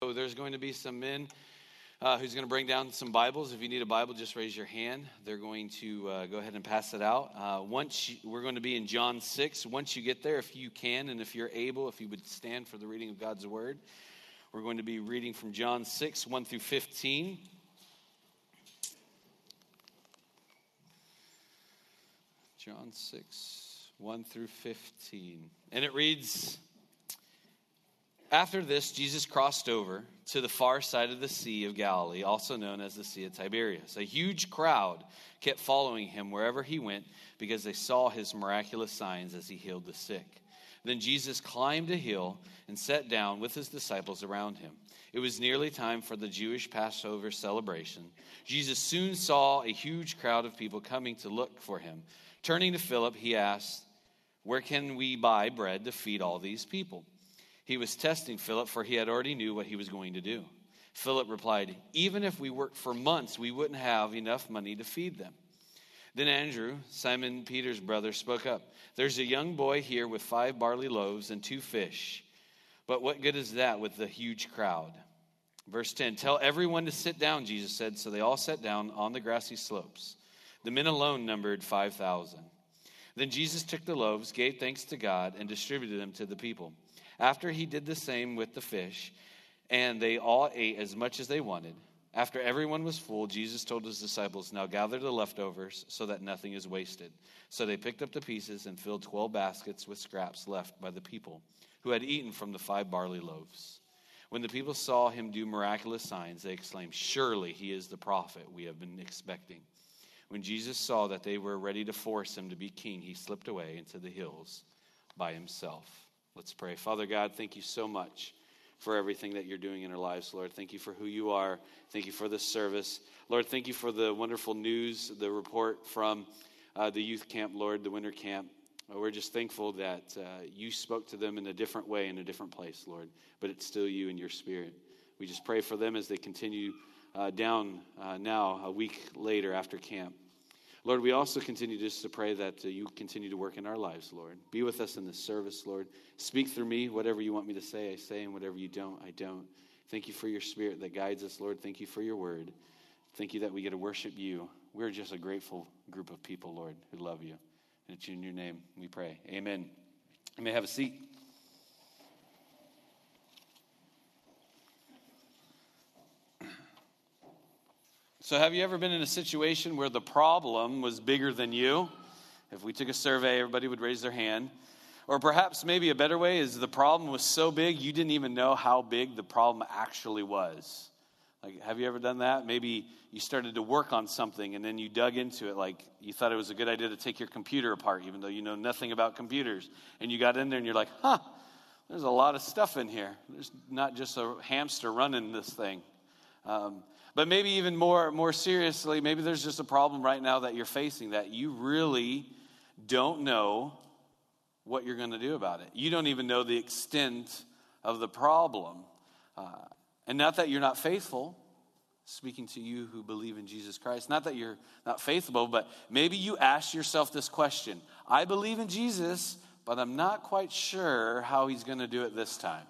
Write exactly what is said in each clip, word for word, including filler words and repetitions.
So there's going to be some men uh, who's going to bring down some Bibles. If you need a Bible, just raise your hand. They're going to uh, go ahead and pass it out. Uh, once you, we're going to be in John six. Once you get there, if you can and if you're able, if you would stand for the reading of God's Word. We're going to be reading from John six, one through fifteen. John six, one through fifteen. And it reads, "After this, Jesus crossed over to the far side of the Sea of Galilee, also known as the Sea of Tiberias. A huge crowd kept following him wherever he went because they saw his miraculous signs as he healed the sick. Then Jesus climbed a hill and sat down with his disciples around him. It was nearly time for the Jewish Passover celebration. Jesus soon saw a huge crowd of people coming to look for him. Turning to Philip, he asked, 'Where can we buy bread to feed all these people?' He was testing Philip, for he had already knew what he was going to do. Philip replied, 'Even if we worked for months, we wouldn't have enough money to feed them.' Then Andrew, Simon Peter's brother, spoke up. 'There's a young boy here with five barley loaves and two fish. But what good is that with the huge crowd?' Verse ten, 'Tell everyone to sit down,' Jesus said. So they all sat down on the grassy slopes. The men alone numbered five thousand. Then Jesus took the loaves, gave thanks to God, and distributed them to the people. After he did the same with the fish, and they all ate as much as they wanted. After everyone was full, Jesus told his disciples, 'Now gather the leftovers so that nothing is wasted.' So they picked up the pieces and filled twelve baskets with scraps left by the people who had eaten from the five barley loaves. When the people saw him do miraculous signs, they exclaimed, 'Surely he is the prophet we have been expecting.' When Jesus saw that they were ready to force him to be king, he slipped away into the hills by himself." Let's pray. Father God, thank you so much for everything that you're doing in our lives, Lord. Thank you for who you are. Thank you for this service. Lord, thank you for the wonderful news, the report from uh, the youth camp, Lord, the winter camp. Uh, we're just thankful that uh, you spoke to them in a different way, in a different place, Lord. But it's still you and your spirit. We just pray for them as they continue uh, down uh, now, a week later after camp. Lord, we also continue just to pray that uh, you continue to work in our lives, Lord. Be with us in this service, Lord. Speak through me. Whatever you want me to say, I say, and whatever you don't, I don't. Thank you for your spirit that guides us, Lord. Thank you for your word. Thank you that we get to worship you. We're just a grateful group of people, Lord, who love you. And it's in your name we pray. Amen. You may have a seat. So have you ever been in a situation where the problem was bigger than you? If we took a survey, everybody would raise their hand. Or perhaps maybe a better way is the problem was so big you didn't even know how big the problem actually was. Like, have you ever done that? Maybe you started to work on something and then you dug into it, like you thought it was a good idea to take your computer apart, even though you know nothing about computers. And you got in there and you're like, huh, there's a lot of stuff in here. There's not just a hamster running this thing. Um, but maybe even more, more seriously, maybe there's just a problem right now that you're facing that you really don't know what you're going to do about it. You don't even know the extent of the problem. Uh, and not that you're not faithful, speaking to you who believe in Jesus Christ, not that you're not faithful, but maybe you ask yourself this question: I believe in Jesus, but I'm not quite sure how he's going to do it this time.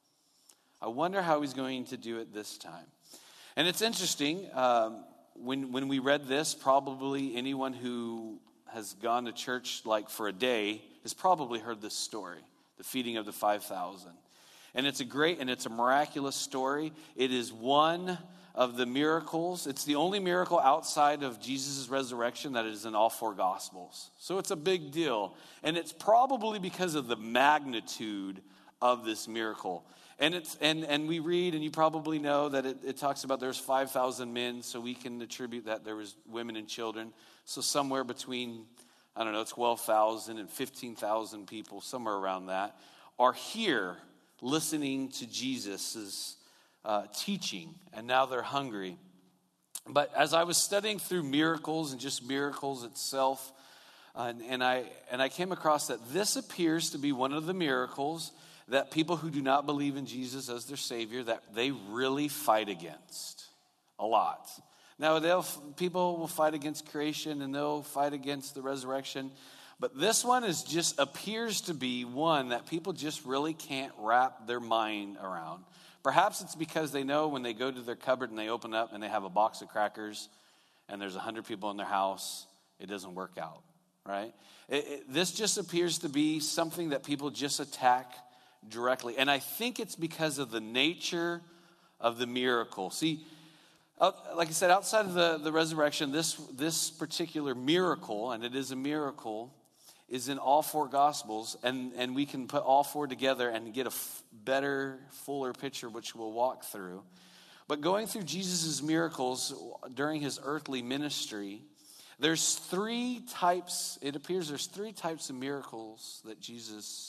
I wonder how he's going to do it this time. And it's interesting, um, when when we read this, probably anyone who has gone to church like for a day has probably heard this story, the feeding of the five thousand. And it's a great and it's a miraculous story. It is one of the miracles. It's the only miracle outside of Jesus' resurrection that is in all four Gospels. So it's a big deal. And it's probably because of the magnitude of this miracle. And it's and, and we read, and you probably know that it, it talks about there's five thousand men, so we can attribute that there was women and children. So somewhere between, I don't know, twelve thousand and fifteen thousand people, somewhere around that, are here listening to Jesus' uh, teaching, and now they're hungry. But as I was studying through miracles and just miracles itself, uh, and, and I and I came across that this appears to be one of the miracles that people who do not believe in Jesus as their Savior, that they really fight against a lot. Now, they'll people will fight against creation and they'll fight against the resurrection. But this one is just appears to be one that people just really can't wrap their mind around. Perhaps it's because they know when they go to their cupboard and they open up and they have a box of crackers and there's one hundred people in their house, it doesn't work out, right? It, it, this just appears to be something that people just attack directly. And I think it's because of the nature of the miracle. See, like I said, outside of the, the resurrection, this, this particular miracle, and it is a miracle, is in all four Gospels, and, and we can put all four together and get a f- better, fuller picture, which we'll walk through. But going through Jesus' miracles during his earthly ministry, there's three types, it appears there's three types of miracles that Jesus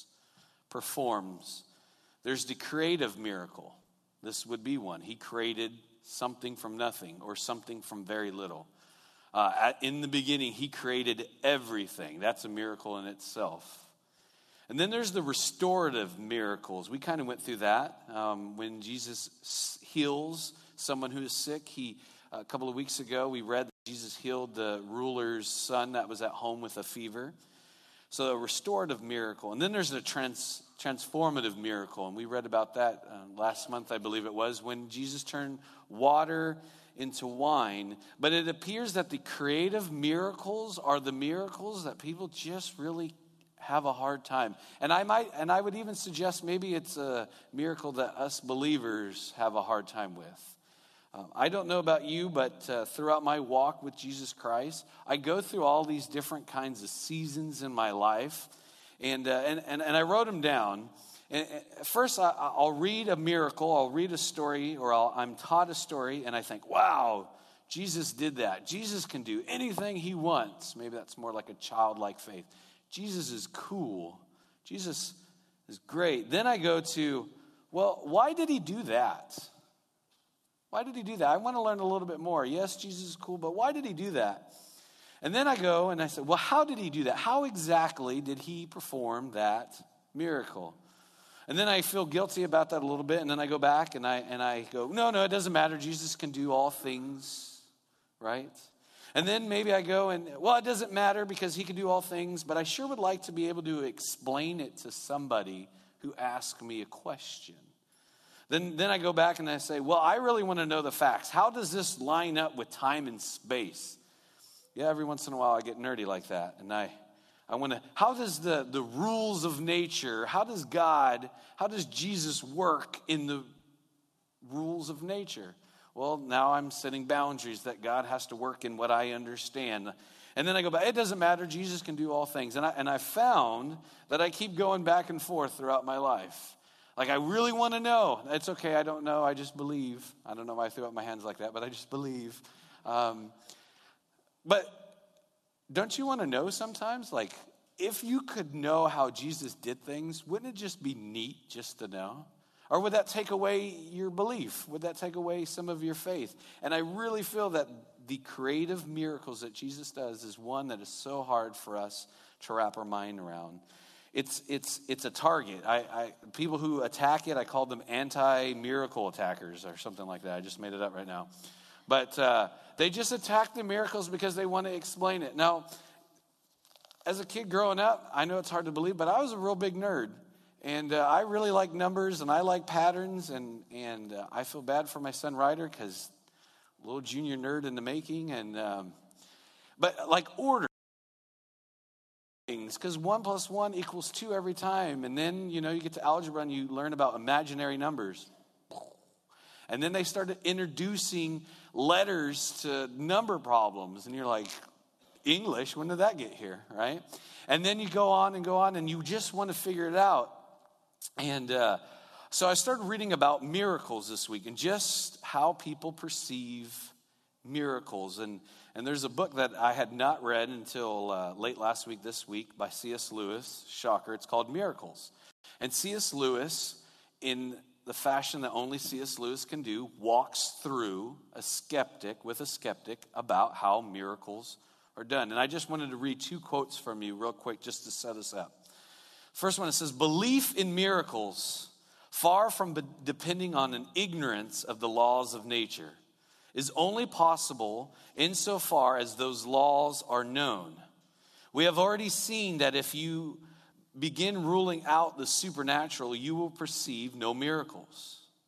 performs. There's the creative miracle. This would be one. He created something from nothing or something from very little. Uh, at, in the beginning, he created everything. That's a miracle in itself. And then there's the restorative miracles. We kind of went through that. Um, when Jesus heals someone who is sick, he a couple of weeks ago, we read that Jesus healed the ruler's son that was at home with a fever. So a restorative miracle. And then there's a trans, transformative miracle. And we read about that uh, last month, I believe it was, when Jesus turned water into wine. But it appears that the creative miracles are the miracles that people just really have a hard time. And I might, and I would even suggest maybe it's a miracle that us believers have a hard time with. Um, I don't know about you, but uh, throughout my walk with Jesus Christ, I go through all these different kinds of seasons in my life, and uh, and, and and I wrote them down. And first, I, I'll read a miracle, I'll read a story, or I'll, I'm taught a story, and I think, wow, Jesus did that. Jesus can do anything he wants. Maybe that's more like a childlike faith. Jesus is cool. Jesus is great. Then I go to, well, why did he do that? Why did he do that? I want to learn a little bit more. Yes, Jesus is cool, but why did he do that? And then I go and I say, well, how did he do that? How exactly did he perform that miracle? And then I feel guilty about that a little bit, and then I go back and I and I go, no, no, it doesn't matter. Jesus can do all things, right? And then maybe I go and, well, it doesn't matter because he can do all things, but I sure would like to be able to explain it to somebody who asks me a question. Then, then I go back and I say, well, I really want to know the facts. How does this line up with time and space? Yeah, every once in a while I get nerdy like that, and I... I want to, how does the, the rules of nature, how does God, how does Jesus work in the rules of nature? Well, now I'm setting boundaries that God has to work in what I understand. And then I go back, it doesn't matter, Jesus can do all things. And I, and I found that I keep going back and forth throughout my life. Like, I really want to know. It's okay, I don't know, I just believe. I don't know why I threw up my hands like that, but I just believe. Um, but... Don't you want to know sometimes? Like, if you could know how Jesus did things, wouldn't it just be neat just to know? Or would that take away your belief? Would that take away some of your faith? And I really feel that the creative miracles that Jesus does is one that is so hard for us to wrap our mind around. It's it's it's a target. I, I people who attack it, I call them anti-miracle attackers or something like that. I just made it up right now. But uh, they just attack the miracles because they want to explain it. Now, as a kid growing up, I know it's hard to believe, but I was a real big nerd. And uh, I really like numbers, and I like patterns, and, and uh, I feel bad for my son Ryder because a little junior nerd in the making. And um, But like order things, because one plus one equals two every time. And then, you know, you get to algebra and you learn about imaginary numbers. And then they started introducing letters to number problems. And you're like, English, when did that get here, right? And then you go on and go on, and you just want to figure it out. And uh, so I started reading about miracles this week and just how people perceive miracles. And, and there's a book that I had not read until uh, late last week, this week, by C S Lewis. Shocker, it's called Miracles. And C S Lewis, in the fashion that only C S Lewis can do, walks through a skeptic with a skeptic about how miracles are done. And I just wanted to read two quotes from you real quick just to set us up. First one, it says, belief in miracles, far from be- depending on an ignorance of the laws of nature, is only possible insofar as those laws are known. We have already seen that if you begin ruling out the supernatural, you will perceive no miracles.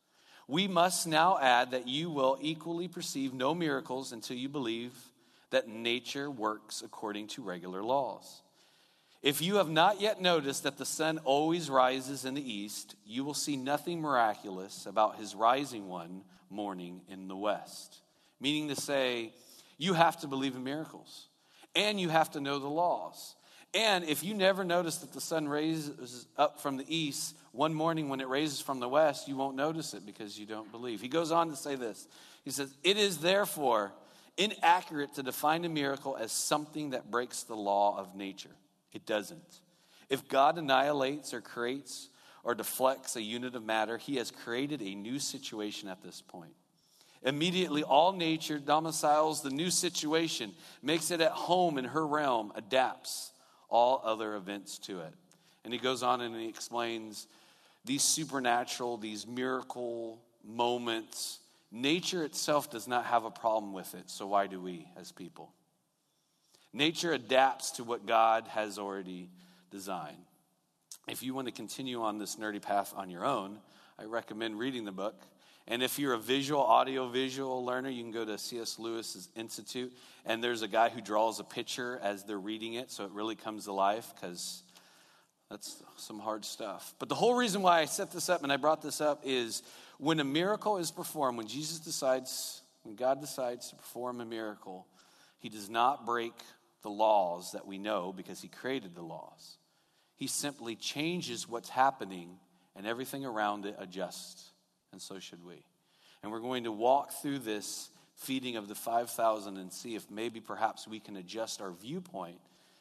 We must now add that you will equally perceive no miracles until you believe that nature works according to regular laws. If you have not yet noticed that the sun always rises in the east, you will see nothing miraculous about his rising one morning in the west. Meaning to say, you have to believe in miracles, and you have to know the laws. And if you never notice that the sun raises up from the east, one morning when it raises from the west, you won't notice it because you don't believe. He goes on to say this. He says, it is therefore inaccurate to define a miracle as something that breaks the law of nature. It doesn't. If God annihilates or creates or deflects a unit of matter, he has created a new situation at this point. Immediately, all nature domiciles the new situation, makes it at home in her realm, adapts all other events to it. And he goes on and he explains these supernatural, these miracle moments. Nature itself does not have a problem with it, so why do we as people? Nature adapts to what God has already designed. If you want to continue on this nerdy path on your own, I recommend reading the book. And if you're a visual, audio-visual learner, you can go to C S Lewis's Institute. And there's a guy who draws a picture as they're reading it, so it really comes to life, because that's some hard stuff. But the whole reason why I set this up and I brought this up is when a miracle is performed, when Jesus decides, when God decides to perform a miracle, he does not break the laws that we know because he created the laws. He simply changes what's happening and everything around it adjusts. And so should we. And we're going to walk through this feeding of the five thousand and see if maybe perhaps we can adjust our viewpoint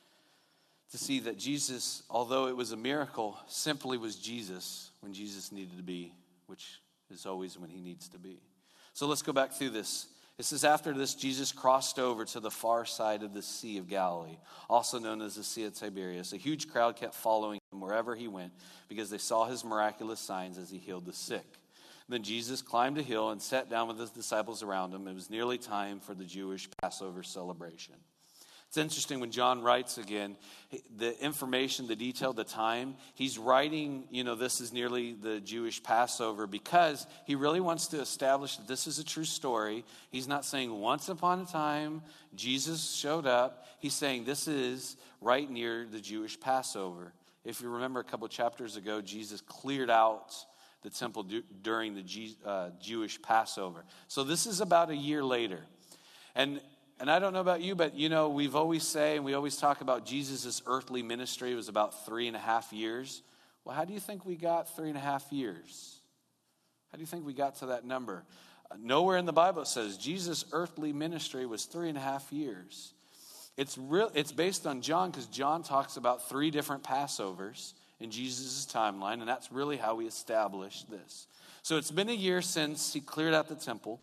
to see that Jesus, although it was a miracle, simply was Jesus when Jesus needed to be, which is always when he needs to be. So let's go back through this. It says, after this, Jesus crossed over to the far side of the Sea of Galilee, also known as the Sea of Tiberias. A huge crowd kept following him wherever he went because they saw his miraculous signs as he healed the sick. Then Jesus climbed a hill and sat down with his disciples around him. It was nearly time for the Jewish Passover celebration. It's interesting when John writes again, the information, the detail, the time, he's writing, you know, this is nearly the Jewish Passover because he really wants to establish that this is a true story. He's not saying once upon a time Jesus showed up. He's saying this is right near the Jewish Passover. If you remember a couple chapters ago, Jesus cleared out the temple du- during the G- uh, Jewish Passover. So this is about a year later. And And I don't know about you, but, you know, we've always say, and we always talk about Jesus' earthly ministry was about three and a half years. Well, how do you think we got three and a half years? How do you think we got to that number? Uh, nowhere in the Bible it says Jesus' earthly ministry was three and a half years. It's real. It's based on John because John talks about three different Passovers in Jesus' timeline, and that's really how we established this. So it's been a year since he cleared out the temple.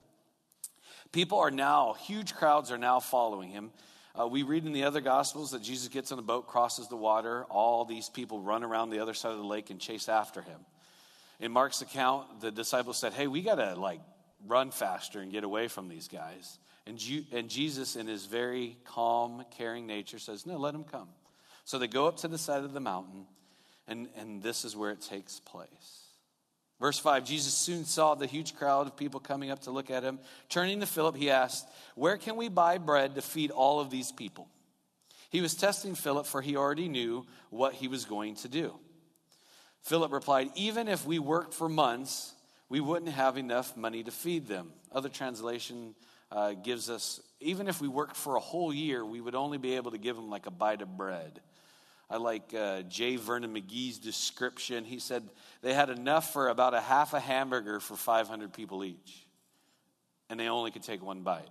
People are now, huge crowds are now following him. Uh, we read in the other Gospels that Jesus gets on a boat, crosses the water. All these people run around the other side of the lake and chase after him. In Mark's account, the disciples said, hey, we got to like run faster and get away from these guys. And, Ju- and Jesus, in his very calm, caring nature, says, no, let them come. So they go up to the side of the mountain, and, and this is where it takes place. Verse five, Jesus soon saw the huge crowd of people coming up to look at him. Turning to Philip, he asked, where can we buy bread to feed all of these people? He was testing Philip, for he already knew what he was going to do. Philip replied, even if we worked for months, we wouldn't have enough money to feed them. Other translation uh, gives us, even if we worked for a whole year, we would only be able to give them like a bite of bread. I like uh, J. Vernon McGee's description. He said they had enough for about a half a hamburger for five hundred people each. And they only could take one bite.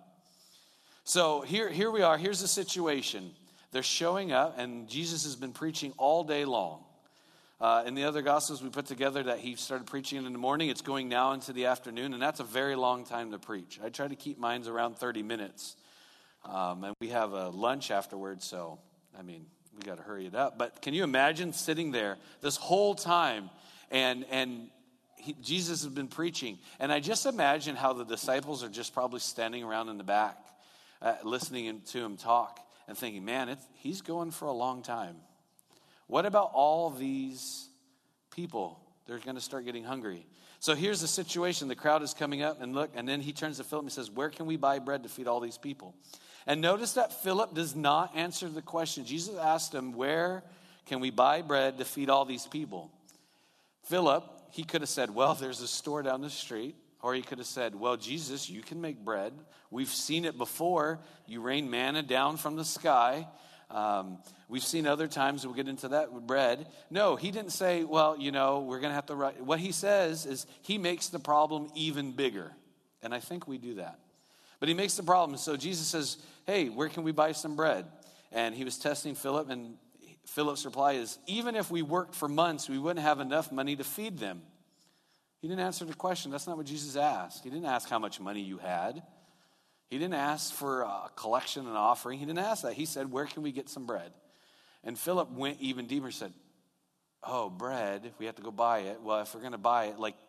So here, here we are. Here's the situation. They're showing up, and Jesus has been preaching all day long. Uh, in the other Gospels, we put together that he started preaching in the morning. It's going now into the afternoon, and that's a very long time to preach. I try to keep mine around thirty minutes. Um, and we have a lunch afterwards, so, I mean, we got to hurry it up. But can you imagine sitting there this whole time and and he, Jesus has been preaching. And I just imagine how the disciples are just probably standing around in the back uh, listening to him talk and thinking, man, it's, he's going for a long time. What about all these people? They're going to start getting hungry. So here's the situation. The crowd is coming up, and look, and then he turns to Philip and says, where can we buy bread to feed all these people? And notice that Philip does not answer the question. Jesus asked him, where can we buy bread to feed all these people? Philip, he could have said, well, there's a store down the street. Or he could have said, well, Jesus, you can make bread. We've seen it before. You rain manna down from the sky. Um, we've seen other times, we'll get into that with bread. No, he didn't say, well, you know, we're going to have to write. What he says is he makes the problem even bigger. And I think we do that. But he makes the problem. So Jesus says, hey, where can we buy some bread? And he was testing Philip, and Philip's reply is, even if we worked for months, we wouldn't have enough money to feed them. He didn't answer the question. That's not what Jesus asked. He didn't ask how much money you had. He didn't ask for a collection and offering. He didn't ask that. He said, where can we get some bread? And Philip went even deeper and said, oh, bread, we have to go buy it. Well, if we're going to buy it, like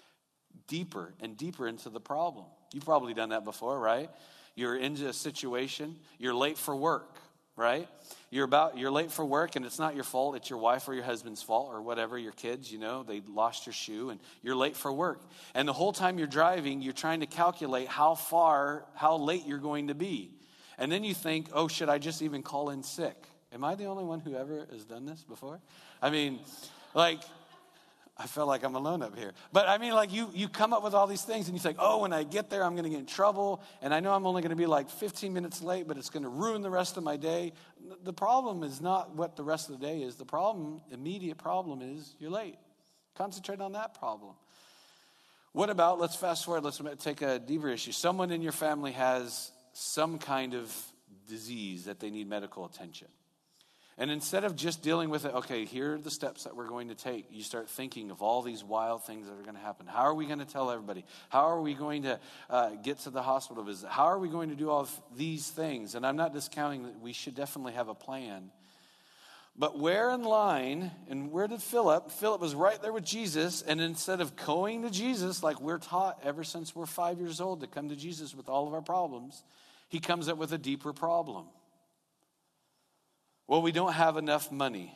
deeper and deeper into the problem. You've probably done that before, right? You're into a situation. You're late for work, right? You're about you're late for work, and it's not your fault. It's your wife or your husband's fault or whatever, your kids, you know, they lost your shoe, and you're late for work. And the whole time you're driving, you're trying to calculate how far, how late you're going to be. And then you think, oh, should I just even call in sick? Am I the only one who ever has done this before? I mean, like, I feel like I'm alone up here. But I mean, like, you you come up with all these things, and you think, oh, when I get there, I'm going to get in trouble. And I know I'm only going to be like fifteen minutes late, but it's going to ruin the rest of my day. The problem is not what the rest of the day is. The problem, immediate problem is you're late. Concentrate on that problem. What about, let's fast forward, let's take a deeper issue. Someone in your family has some kind of disease that they need medical attention. And instead of just dealing with it, okay, here are the steps that we're going to take, you start thinking of all these wild things that are going to happen. How are we going to tell everybody? How are we going to uh, get to the hospital visit? How are we going to do all of these things? And I'm not discounting that we should definitely have a plan. But where in line, and where did Philip? Philip was right there with Jesus, and instead of going to Jesus like we're taught ever since we're five years old to come to Jesus with all of our problems, he comes up with a deeper problem. Well, we don't have enough money.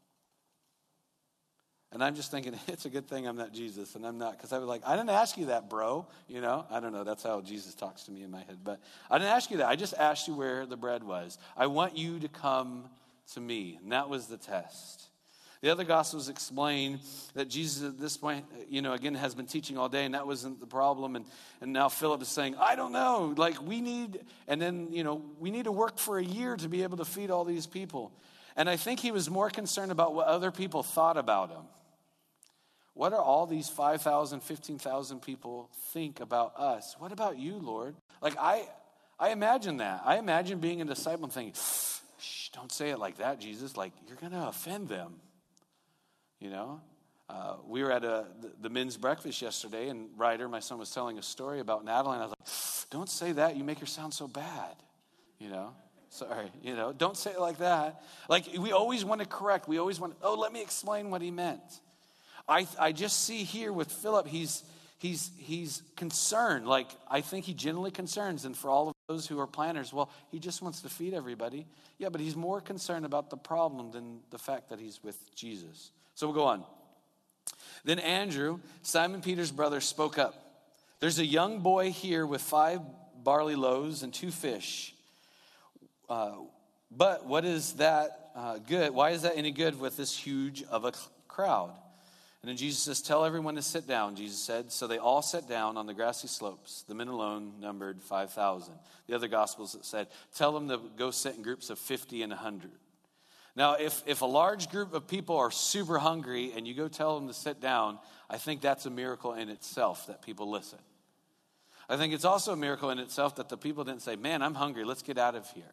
And I'm just thinking, it's a good thing I'm not Jesus, and I'm not. Because I was like, I didn't ask you that, bro. You know, I don't know. That's how Jesus talks to me in my head. But I didn't ask you that. I just asked you where the bread was. I want you to come to me. And that was the test. The other Gospels explain that Jesus at this point, you know, again, has been teaching all day, and that wasn't the problem. And, and now Philip is saying, I don't know, like we need, and then, you know, we need to work for a year to be able to feed all these people. And I think he was more concerned about what other people thought about him. What are all these five thousand, fifteen thousand people think about us? What about you, Lord? Like, I, I imagine that. I imagine being a disciple and thinking, shh, don't say it like that, Jesus. Like, you're going to offend them. You know, uh, we were at a, the, the men's breakfast yesterday, and Ryder, my son, was telling a story about Natalie, and I was like, don't say that. You make her sound so bad. You know, sorry, you know, don't say it like that. Like, we always want to correct. We always want, oh, let me explain what he meant. I I just see here with Philip, he's he's he's concerned. Like, I think he genuinely concerns. And for all of those who are planners, well, he just wants to feed everybody. Yeah, but he's more concerned about the problem than the fact that he's with Jesus. So we'll go on. Then Andrew, Simon Peter's brother, spoke up. There's a young boy here with five barley loaves and two fish. Uh, but what is that uh, good? Why is that any good with this huge of a crowd? And then Jesus says, tell everyone to sit down, Jesus said. So they all sat down on the grassy slopes. The men alone numbered five thousand. The other Gospels that said, tell them to go sit in groups of fifty and one hundred. Now, if, if a large group of people are super hungry and you go tell them to sit down, I think that's a miracle in itself that people listen. I think it's also a miracle in itself that the people didn't say, man, I'm hungry, let's get out of here.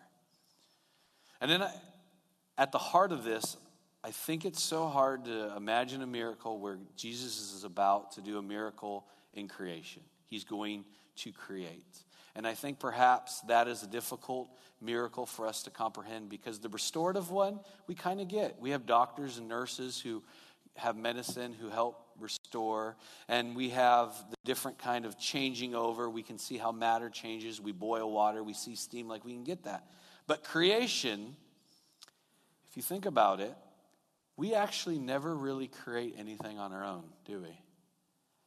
And then I, at the heart of this, I think it's so hard to imagine a miracle where Jesus is about to do a miracle in creation. He's going to create. And I think perhaps that is a difficult miracle for us to comprehend, because the restorative one, we kind of get. We have doctors and nurses who have medicine, who help restore. And we have the different kind of changing over. We can see how matter changes. We boil water. We see steam. Like, we can get that. But creation, if you think about it, we actually never really create anything on our own, do we?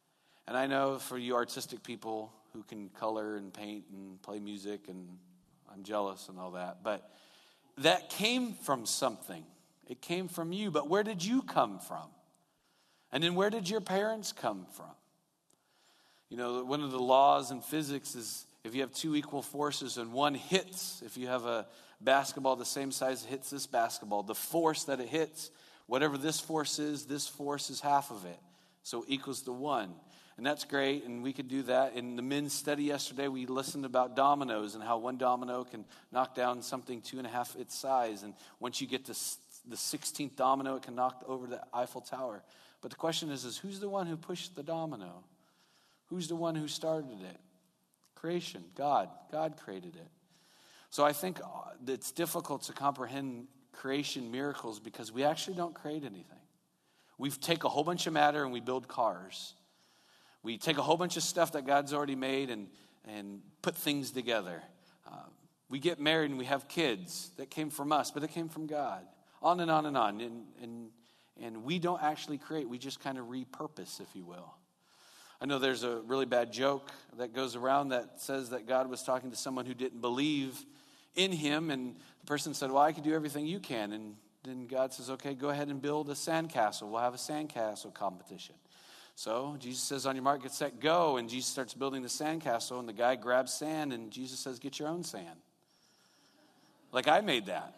And I know for you artistic people who can color and paint and play music, and I'm jealous and all that, but that came from something. It came from you, but where did you come from? And then where did your parents come from? You know, one of the laws in physics is if you have two equal forces and one hits, if you have a basketball the same size hits this basketball, the force that it hits, whatever this force is, this force is half of it. So it equals to one. And that's great, and we could do that. In the men's study yesterday, we listened about dominoes and how one domino can knock down something two and a half its size. And once you get to the sixteenth domino, it can knock over the Eiffel Tower. But the question is, is who's the one who pushed the domino? Who's the one who started it? Creation, God. God created it. So I think it's difficult to comprehend creation miracles because we actually don't create anything. We take a whole bunch of matter and we build cars. We take a whole bunch of stuff that God's already made and, and put things together. Uh, we get married and we have kids. That came from us, but it came from God. On and on and on. And, and, and we don't actually create. We just kind of repurpose, if you will. I know there's a really bad joke that goes around that says that God was talking to someone who didn't believe in him. And the person said, well, I can do everything you can. And then God says, okay, go ahead and build a sandcastle. We'll have a sandcastle competition. So Jesus says, on your mark, get set, go. And Jesus starts building the sandcastle, and the guy grabs sand, and Jesus says, get your own sand. Like I made that.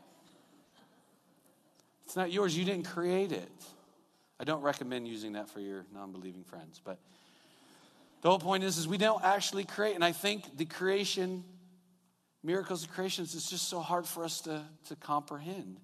It's not yours. You didn't create it. I don't recommend using that for your non-believing friends. But the whole point is, is we don't actually create. And I think the creation, miracles of creation, is just so hard for us to, to comprehend.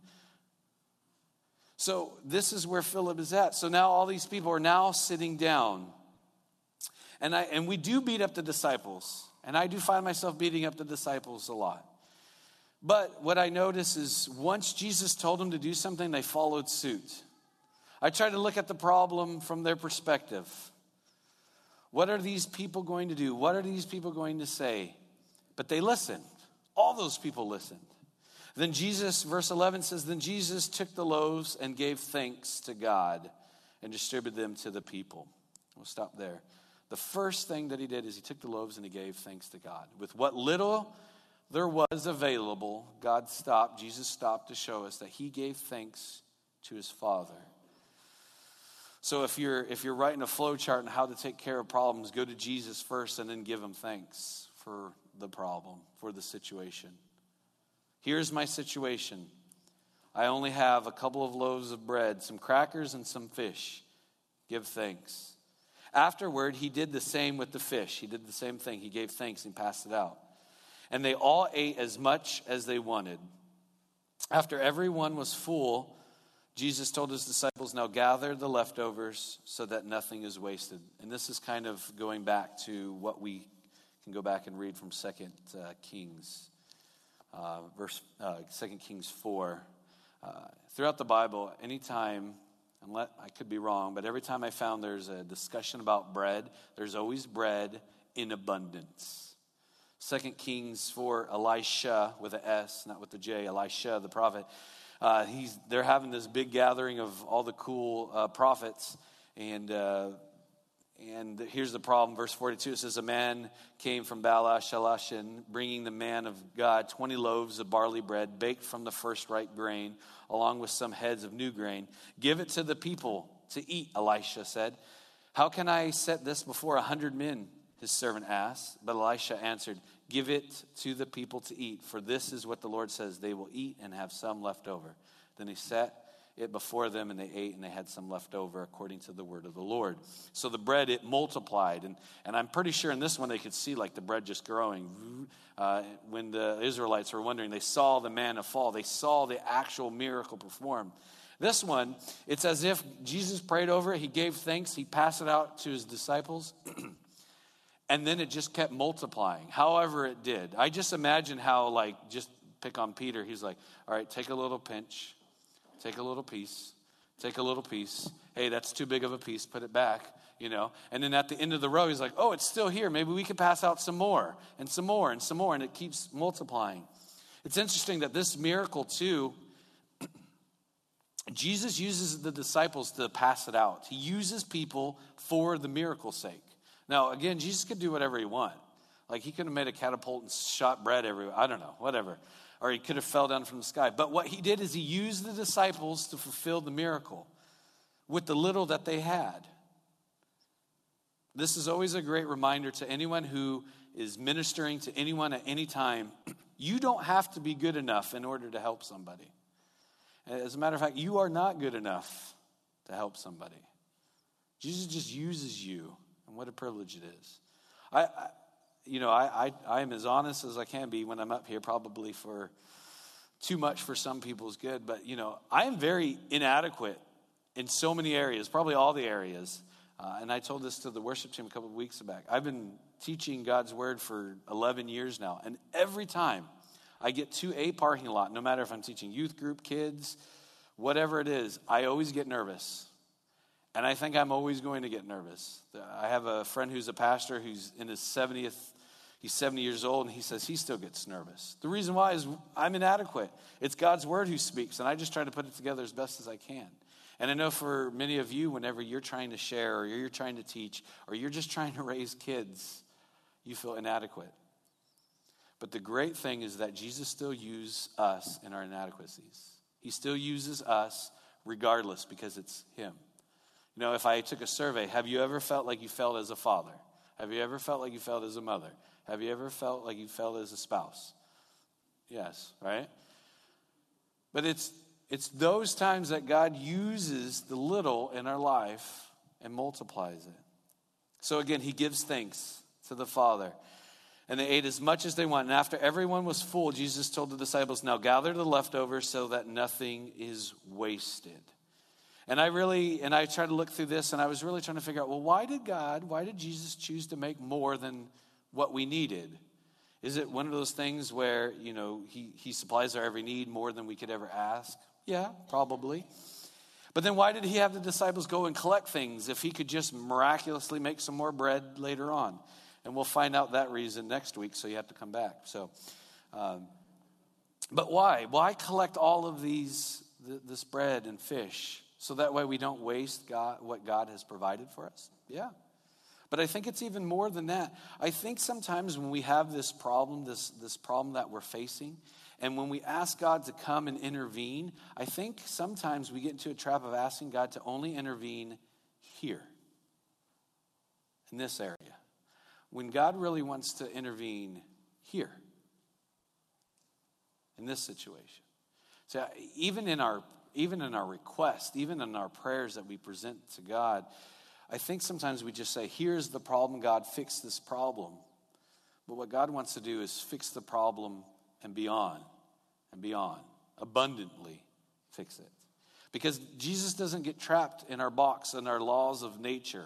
So this is where Philip is at. So now all these people are now sitting down. And I and we do beat up the disciples. And I do find myself beating up the disciples a lot. But what I notice is once Jesus told them to do something, they followed suit. I try to look at the problem from their perspective. What are these people going to do? What are these people going to say? But they listened. All those people listened. Then Jesus, verse eleven says, then Jesus took the loaves and gave thanks to God and distributed them to the people. We'll stop there. The first thing that he did is he took the loaves and he gave thanks to God. With what little there was available, God stopped, Jesus stopped to show us that he gave thanks to his Father. So if you're if you're writing a flow chart on how to take care of problems, go to Jesus first and then give him thanks for the problem, for the situation. Here's my situation. I only have a couple of loaves of bread, some crackers, and some fish. Give thanks. Afterward, he did the same with the fish. He did the same thing. He gave thanks and passed it out. And they all ate as much as they wanted. After everyone was full, Jesus told his disciples, now gather the leftovers so that nothing is wasted. And this is kind of going back to what we can go back and read from Second uh, Kings. Uh, verse uh, Second Kings four. Uh, throughout the Bible, anytime, and let, I could be wrong, but every time I found there's a discussion about bread, there's always bread in abundance. Second Kings four, Elisha with an S, not with the J, Elisha the prophet. Uh, he's they're having this big gathering of all the cool uh, prophets, and uh, And here's the problem, verse forty-two, it says, a man came from Baal-Shalshan, bringing the man of God twenty loaves of barley bread, baked from the first ripe grain, along with some heads of new grain. Give it to the people to eat, Elisha said. How can I set this before a hundred men? His servant asked. But Elisha answered, give it to the people to eat, for this is what the Lord says, they will eat and have some left over. Then he set it before them, and they ate, and they had some left over according to the word of the Lord. So the bread, it multiplied. And, and I'm pretty sure in this one they could see like the bread just growing. Uh, when the Israelites were wondering, they saw the manna fall. They saw the actual miracle performed. This one, it's as if Jesus prayed over it. He gave thanks. He passed it out to his disciples. And then it just kept multiplying, however it did. I just imagine how, like, just pick on Peter. He's like, all right, take a little pinch. Take a little piece. Take a little piece. Hey, that's too big of a piece. Put it back, you know. And then at the end of the row, he's like, oh, it's still here. Maybe we could pass out some more and some more and some more. And it keeps multiplying. It's interesting that this miracle, too, Jesus uses the disciples to pass it out. He uses people for the miracle's sake. Now, again, Jesus could do whatever he wanted. Like, he could have made a catapult and shot bread everywhere. I don't know, whatever. Or he could have fell down from the sky. But what he did is he used the disciples to fulfill the miracle with the little that they had. This is always a great reminder to anyone who is ministering to anyone at any time. You don't have to be good enough in order to help somebody. As a matter of fact, you are not good enough to help somebody. Jesus just uses you, and what a privilege it is. I, I you know, I, I, I am as honest as I can be when I'm up here, probably for too much for some people's good, but, you know, I am very inadequate in so many areas, probably all the areas. Uh, and I told this to the worship team a couple of weeks back. I've been teaching God's word for eleven years now. And every time I get to a parking lot, no matter if I'm teaching youth group, kids, whatever it is, I always get nervous. And I think I'm always going to get nervous. I have a friend who's a pastor who's in his seventieth, he's seventy years old, and he says he still gets nervous. The reason why is I'm inadequate. It's God's word who speaks, and I just try to put it together as best as I can. And I know for many of you, whenever you're trying to share or you're trying to teach or you're just trying to raise kids, you feel inadequate. But the great thing is that Jesus still uses us in our inadequacies. He still uses us regardless because it's him. You know, if I took a survey, have you ever felt like you felt as a father? Have you ever felt like you felt as a mother? Have you ever felt like you felt as a spouse? Yes, right? But it's It's those times that God uses the little in our life and multiplies it. So again, he gives thanks to the Father. And they ate as much as they want. And after everyone was full, Jesus told the disciples, now gather the leftovers so that nothing is wasted. And I really, and I tried to look through this, and I was really trying to figure out, well, why did God, why did Jesus choose to make more than what we needed? Is it one of those things where, you know, he, he supplies our every need more than we could ever ask? Yeah, probably. But then why did he have the disciples go and collect things if he could just miraculously make some more bread later on? And we'll find out that reason next week, so you have to come back. So, um, but why? Why collect all of these, th- this bread and fish, so that way we don't waste God, what God has provided for us? Yeah. But I think it's even more than that. I think sometimes when we have this problem, this, this problem that we're facing, and when we ask God to come and intervene, I think sometimes we get into a trap of asking God to only intervene here, in this area, when God really wants to intervene here, in this situation. So even in our even in our request, even in our prayers that we present to God, I think sometimes we just say, here's the problem, God, fix this problem. But what God wants to do is fix the problem and beyond, and beyond, abundantly fix it. Because Jesus doesn't get trapped in our box and our laws of nature.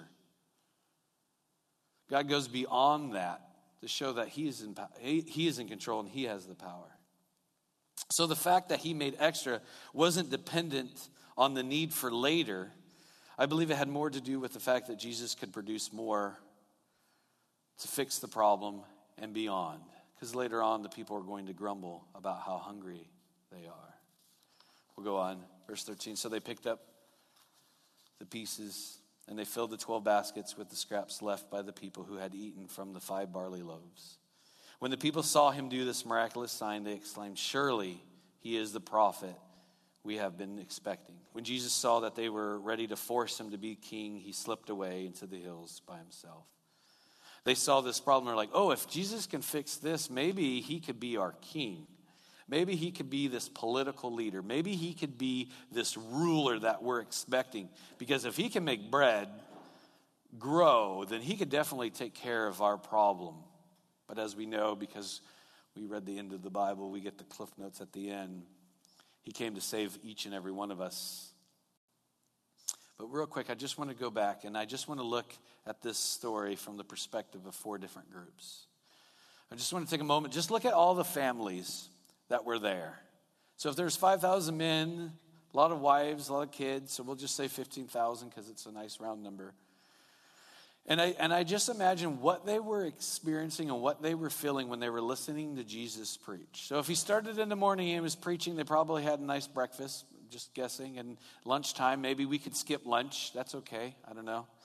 God goes beyond that to show that he is in, he, he is in control and he has the power. So the fact that he made extra wasn't dependent on the need for later. I believe it had more to do with the fact that Jesus could produce more to fix the problem and beyond. Because later on, the people are going to grumble about how hungry they are. We'll go on. Verse thirteen. So they picked up the pieces, and they filled the twelve baskets with the scraps left by the people who had eaten from the five barley loaves. When the people saw him do this miraculous sign, they exclaimed, surely he is the prophet we have been expecting. When Jesus saw that they were ready to force him to be king, he slipped away into the hills by himself. They saw this problem. They're like, oh, if Jesus can fix this, maybe he could be our king. Maybe he could be this political leader. Maybe he could be this ruler that we're expecting. Because if he can make bread grow, then he could definitely take care of our problem. But as we know, because we read the end of the Bible, we get the cliff notes at the end. He came to save each and every one of us. But real quick, I just want to go back, and I just want to look at this story from the perspective of four different groups. I just want to take a moment, just look at all the families that were there. So if there's five thousand men, a lot of wives, a lot of kids, so we'll just say fifteen thousand because it's a nice round number. And I and I just imagine what they were experiencing and what they were feeling when they were listening to Jesus preach. So if he started in the morning and he was preaching, they probably had a nice breakfast, just guessing. And lunchtime, maybe we could skip lunch. That's okay. I don't know.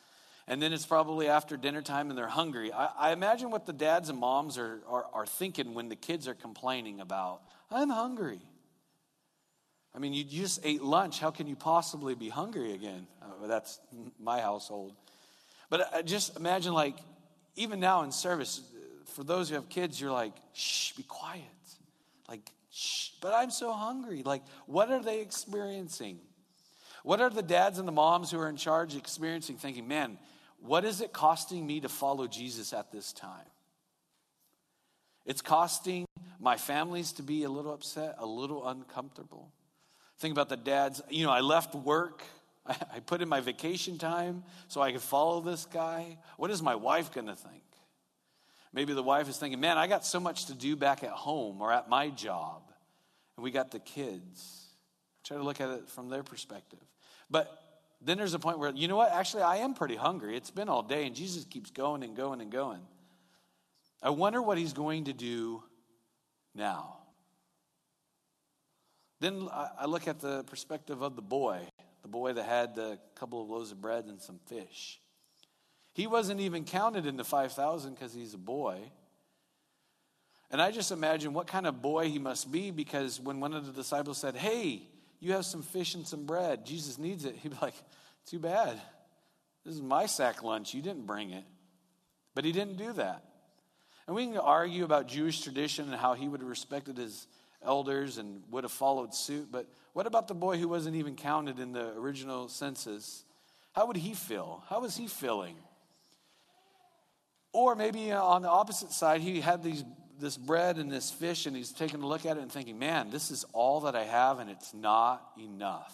And then it's probably after dinner time and they're hungry. I, I imagine what the dads and moms are, are, are thinking when the kids are complaining about, I'm hungry. I mean, you just ate lunch. How can you possibly be hungry again? Uh, that's my household. But I just imagine, like, even now in service, for those who have kids, you're like, shh, be quiet. Like, shh, but I'm so hungry. Like, what are they experiencing? What are the dads and the moms who are in charge experiencing, thinking, man, what is it costing me to follow Jesus at this time? It's costing my families to be a little upset, a little uncomfortable. Think about the dads. You know, I left work. I, I put in my vacation time so I could follow this guy. What is my wife going to think? Maybe the wife is thinking, man, I got so much to do back at home or at my job. And we got the kids. Try to look at it from their perspective. But then there's a point where, you know what? Actually, I am pretty hungry. It's been all day, and Jesus keeps going and going and going. I wonder what he's going to do now. Then I look at the perspective of the boy, the boy that had a couple of loaves of bread and some fish. He wasn't even counted in the five thousand because he's a boy. And I just imagine what kind of boy he must be, because when one of the disciples said, hey, you have some fish and some bread, Jesus needs it. He'd be like, too bad. This is my sack lunch. You didn't bring it. But he didn't do that. And we can argue about Jewish tradition and how he would have respected his elders and would have followed suit. But what about the boy who wasn't even counted in the original census? How would he feel? How was he feeling? Or maybe on the opposite side, he had these this bread and this fish, and he's taking a look at it and thinking, man, this is all that I have, and it's not enough.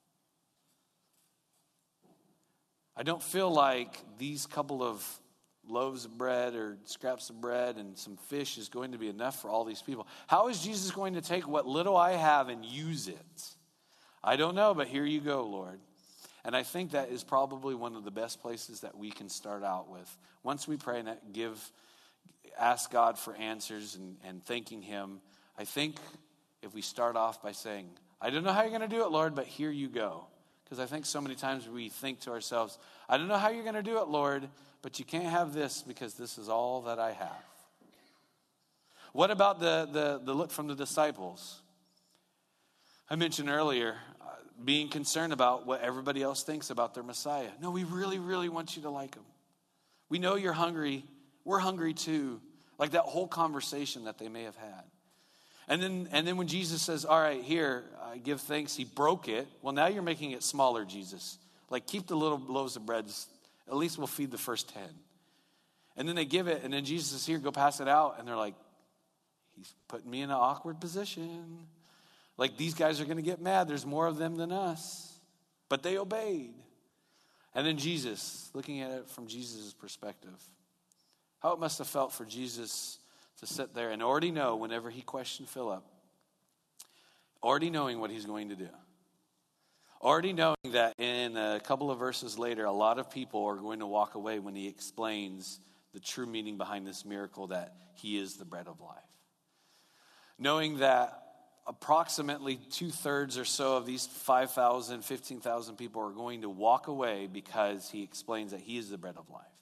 I don't feel like these couple of loaves of bread or scraps of bread and some fish is going to be enough for all these people. How is Jesus going to take what little I have and use it? I don't know, but here you go, Lord. And I think that is probably one of the best places that we can start out with. Once we pray and give, ask God for answers and, and thanking him, I think if we start off by saying, I don't know how you're going to do it, Lord, but here you go. Because I think so many times we think to ourselves, I don't know how you're going to do it, Lord, but you can't have this because this is all that I have. What about the, the, the look from the disciples? I mentioned earlier, uh, being concerned about what everybody else thinks about their Messiah. No, we really, really want you to like him. We know you're hungry. We're hungry too. Like that whole conversation that they may have had. And then and then when Jesus says, all right, here, uh, give thanks, he broke it. Well, now you're making it smaller, Jesus. Like keep the little loaves of bread. At least we'll feed the first ten. And then they give it, and then Jesus is here, go pass it out. And they're like, he's putting me in an awkward position. Like these guys are going to get mad. There's more of them than us. But they obeyed. And then Jesus, looking at it from Jesus' perspective, how it must have felt for Jesus to sit there and already know whenever he questioned Philip, already knowing what he's going to do. Already knowing that in a couple of verses later, a lot of people are going to walk away when he explains the true meaning behind this miracle, that he is the bread of life. Knowing that approximately two-thirds or so of these five thousand, fifteen thousand people are going to walk away because he explains that he is the bread of life.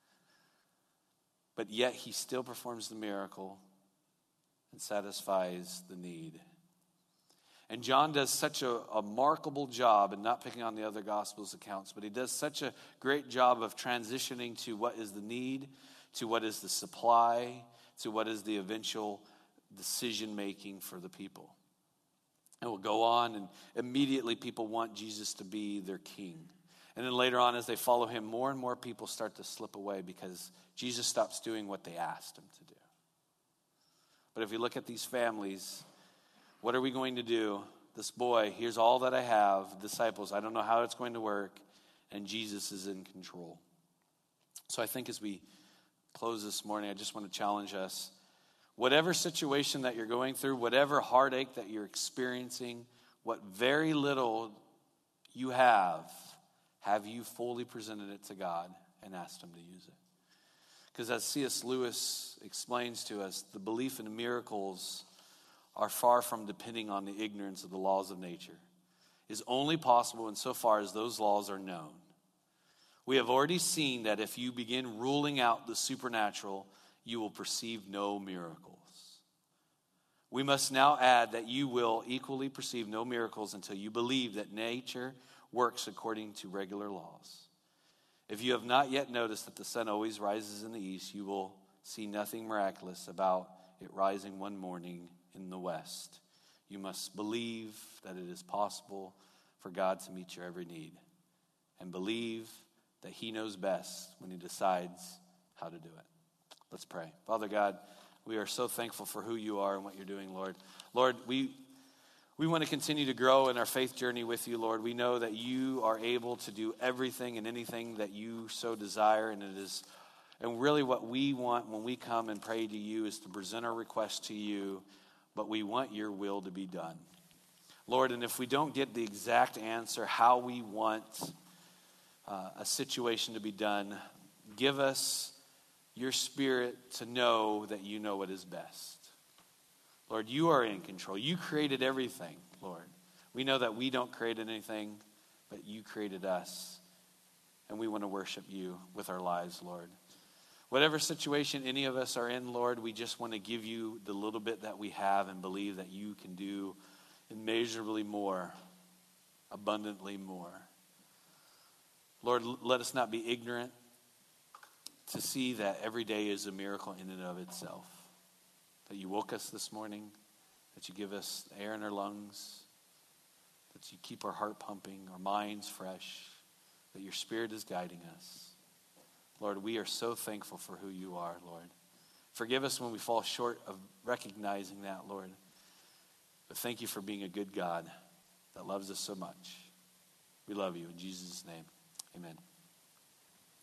But yet he still performs the miracle and satisfies the need. And John does such a, a remarkable job, and not picking on the other Gospels accounts, but he does such a great job of transitioning to what is the need, to what is the supply, to what is the eventual decision-making for the people. And we'll go on, and immediately people want Jesus to be their king. And then later on, as they follow him, more and more people start to slip away because Jesus stops doing what they asked him to do. But if you look at these families, what are we going to do? This boy, here's all that I have. Disciples, I don't know how it's going to work. And Jesus is in control. So I think as we close this morning, I just want to challenge us. Whatever situation that you're going through, whatever heartache that you're experiencing, what very little you have, have you fully presented it to God and asked him to use it? Because as C S Lewis explains to us, the belief in miracles are far from depending on the ignorance of the laws of nature. Is only possible insofar as those laws are known. We have already seen that if you begin ruling out the supernatural, you will perceive no miracles. We must now add that you will equally perceive no miracles until you believe that nature works according to regular laws. If you have not yet noticed that the sun always rises in the east, you will see nothing miraculous about it rising one morning in the west. You must believe that it is possible for God to meet your every need, and believe that he knows best when he decides how to do it. Let's pray. Father God, we are so thankful for who you are and what you're doing, Lord. Lord, we we want to continue to grow in our faith journey with you, Lord. We know that you are able to do everything and anything that you so desire, and it is and really what we want when we come and pray to you is to present our request to you, but we want your will to be done. Lord, and if we don't get the exact answer how we want uh, a situation to be done, give us your spirit to know that you know what is best. Lord, you are in control. You created everything, Lord. We know that we don't create anything, but you created us. And we want to worship you with our lives, Lord. Whatever situation any of us are in, Lord, we just want to give you the little bit that we have and believe that you can do immeasurably more, abundantly more. Lord, let us not be ignorant to see that every day is a miracle in and of itself. That you woke us this morning, that you give us air in our lungs, that you keep our heart pumping, our minds fresh, that your spirit is guiding us. Lord, we are so thankful for who you are, Lord. Forgive us when we fall short of recognizing that, Lord. But thank you for being a good God that loves us so much. We love you. In Jesus' name, amen.